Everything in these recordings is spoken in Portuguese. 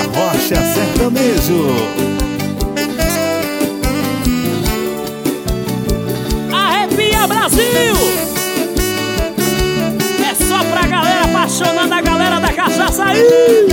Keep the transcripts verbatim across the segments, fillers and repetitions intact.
Arrocha Sertanejo. Arrepia, Brasil! É só pra galera apaixonada, a galera da cachaça aí!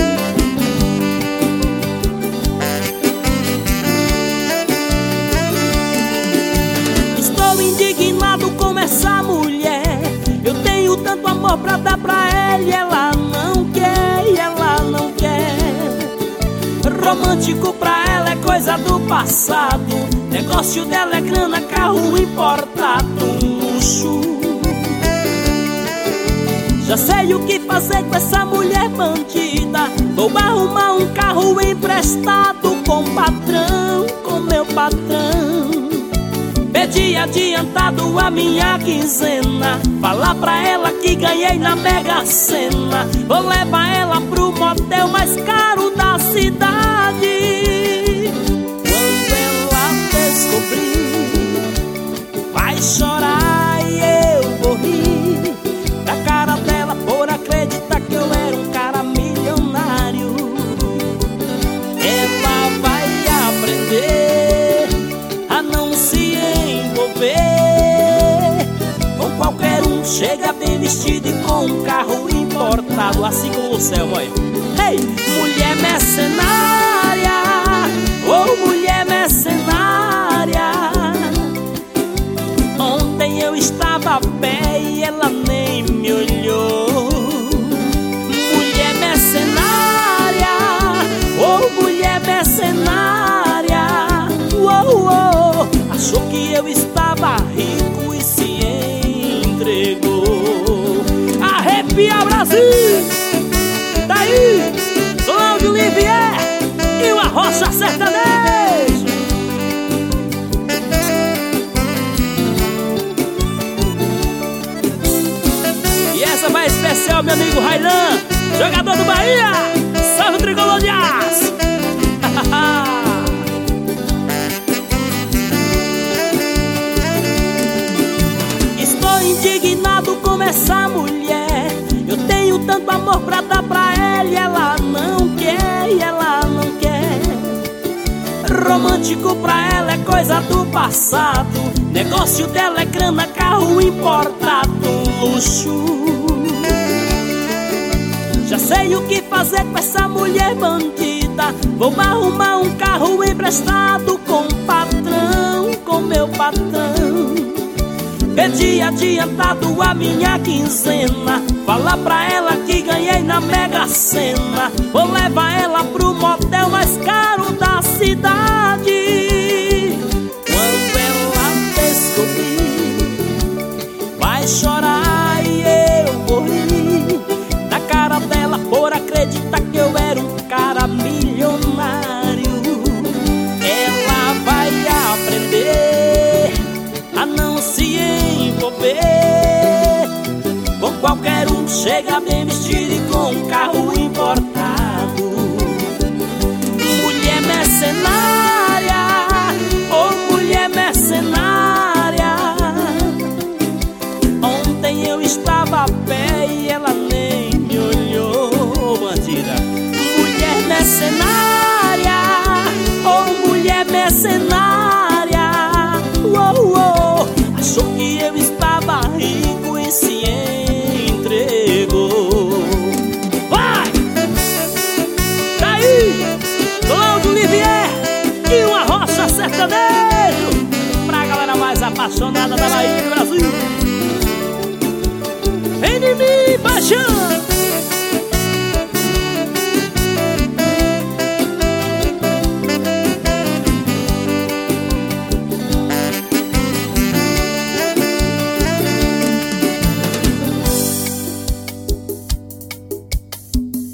Estou indignado com essa mulher. Eu tenho tanto amor pra dar pra ela e ela não quer, e ela não quer. Romântico pra ela é coisa do passado. Negócio dela é grana, carro importado, luxo. Já sei o que fazer com essa mulher bandida. Vou arrumar um carro emprestado com patrão, com meu patrão. Pedi adiantado a minha quinzena. Falar pra ela que ganhei na Mega Sena. Vou levar ela pro motel mais caro da cidade. Quando ela descobrir, vai chorar e eu vou rir da cara dela por acreditar que eu era um cara milionário. Ela vai aprender a não se envolver com qualquer um. Chega bem vestido e com um carro importado, assim como o céu, olha. Ei, mulher mercenária, oh mulher mercenária. Ontem eu estava a pé e ela nem me olhou. Mulher mercenária, oh mulher mercenária. Oh, oh, achou que eu estava rico e se entregou. Arrepia, Brasil! Daí, Cláudio Olivier e o Arrocha Sertanejo. E essa vai especial, meu amigo Railan, jogador do Bahia. Salve o tricolor de aço. Estou indignado com essa mulher. Eu tenho tanto amor pra dar pra ela e ela não quer, e ela não quer. Romântico pra ela é coisa do passado. Negócio dela é grana, carro importado, luxo. Já sei o que fazer com essa mulher bandida. Vou arrumar um carro emprestado com patrão, com meu patrão. Pedi adiantado a minha quinzena. Falar pra ela que ganhei na Mega Sena. Vou levar ela pro motel mais caro da cidade. Quando ela descobrir, vai chorar e eu vou rir da cara dela por acreditar que eu era um cara milionário. Ela vai aprender a não se envolver com qualquer um. Chega bem vestido e com um carro importado. Mulher mercenária, oh mulher mercenária. Ontem eu estava a pé e ela nem me olhou, bandida. Mulher mercenária, oh mulher mercenária. Oh, oh, achou que eu estava rico e se entregou. Vai! Daí, Cláudio Olivier e uma Arrocha Sertanejo pra galera mais apaixonada da Bahia e do Brasil. Vem de mim, paixão!